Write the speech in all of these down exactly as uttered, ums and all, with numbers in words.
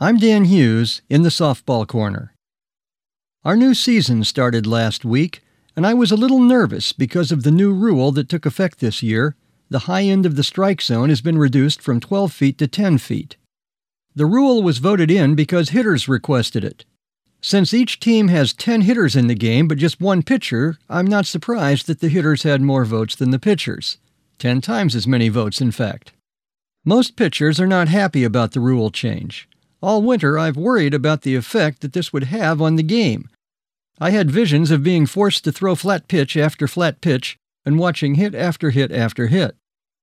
I'm Dan Hughes in the Softball Corner. Our new season started last week, and I was a little nervous because of the new rule that took effect this year. The high end of the strike zone has been reduced from twelve feet to ten feet. The rule was voted in because hitters requested it. Since each team has ten hitters in the game but just one pitcher, I'm not surprised that the hitters had more votes than the pitchers. Ten times as many votes, in fact. Most pitchers are not happy about the rule change. All winter, I've worried about the effect that this would have on the game. I had visions of being forced to throw flat pitch after flat pitch and watching hit after hit after hit.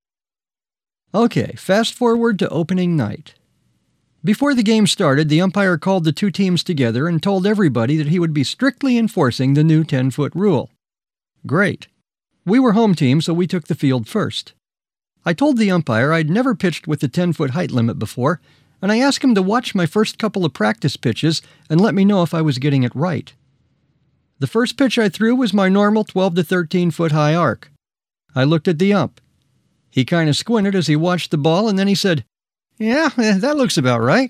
Okay, fast forward to opening night. Before the game started, the umpire called the two teams together and told everybody that he would be strictly enforcing the new ten-foot rule. Great. We were home team, so we took the field first. I told the umpire I'd never pitched with the ten-foot height limit before, and I asked him to watch my first couple of practice pitches and let me know if I was getting it right. The first pitch I threw was my normal twelve to thirteen foot high arc. I looked at the ump. He kind of squinted as he watched the ball, and then he said, "Yeah, that looks about right."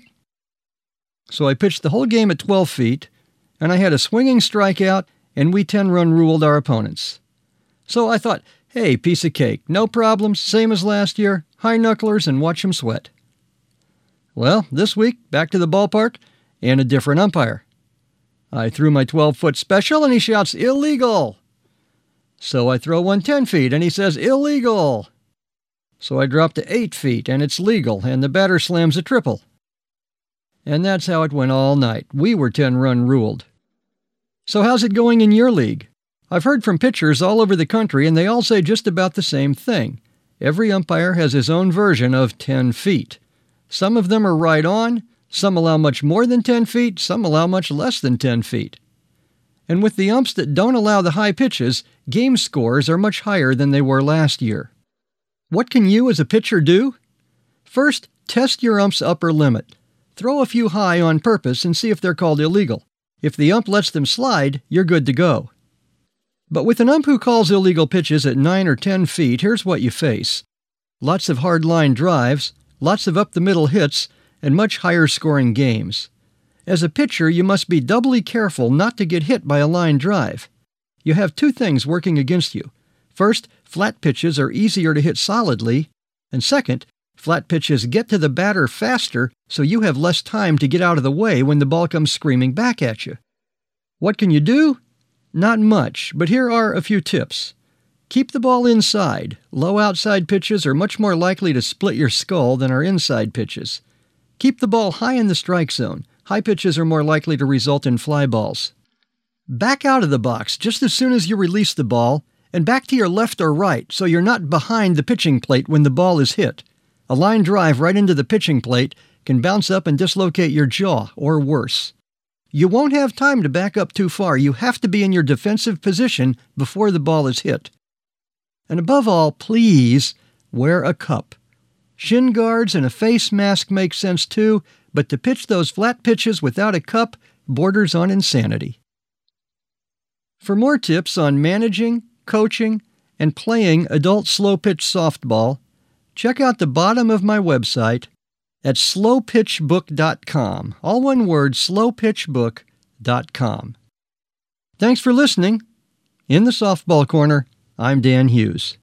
So I pitched the whole game at twelve feet, and I had a swinging strikeout, and we ten-run ruled our opponents. So I thought, hey, piece of cake, no problems, same as last year, high knucklers and watch them sweat. Well, this week, back to the ballpark, and a different umpire. I threw my twelve-foot special, and he shouts, "Illegal!" So I throw one ten feet, and he says, "Illegal!" So I drop to eight feet, and it's legal, and the batter slams a triple. And that's how it went all night. We were ten-run ruled. So how's it going in your league? I've heard from pitchers all over the country, and they all say just about the same thing. Every umpire has his own version of ten feet. Some of them are right on, some allow much more than ten feet, some allow much less than ten feet. And with the umps that don't allow the high pitches, game scores are much higher than they were last year. What can you as a pitcher do? First, test your ump's upper limit. Throw a few high on purpose and see if they're called illegal. If the ump lets them slide, you're good to go. But with an ump who calls illegal pitches at nine or ten feet, here's what you face. Lots of hard line drives, lots of up-the-middle hits, and much higher-scoring games. As a pitcher, you must be doubly careful not to get hit by a line drive. You have two things working against you. First, flat pitches are easier to hit solidly, and second, flat pitches get to the batter faster, so you have less time to get out of the way when the ball comes screaming back at you. What can you do? Not much, but here are a few tips. Keep the ball inside. Low outside pitches are much more likely to split your skull than our inside pitches. Keep the ball high in the strike zone. High pitches are more likely to result in fly balls. Back out of the box just as soon as you release the ball, and back to your left or right so you're not behind the pitching plate when the ball is hit. A line drive right into the pitching plate can bounce up and dislocate your jaw, or worse. You won't have time to back up too far. You have to be in your defensive position before the ball is hit. And above all, please wear a cup. Shin guards and a face mask make sense too, but to pitch those flat pitches without a cup borders on insanity. For more tips on managing, coaching, and playing adult slow-pitch softball, check out the bottom of my website at slow pitch book dot com. All one word, slow pitch book dot com. Thanks for listening. In the Softball Corner, I'm Dan Hughes.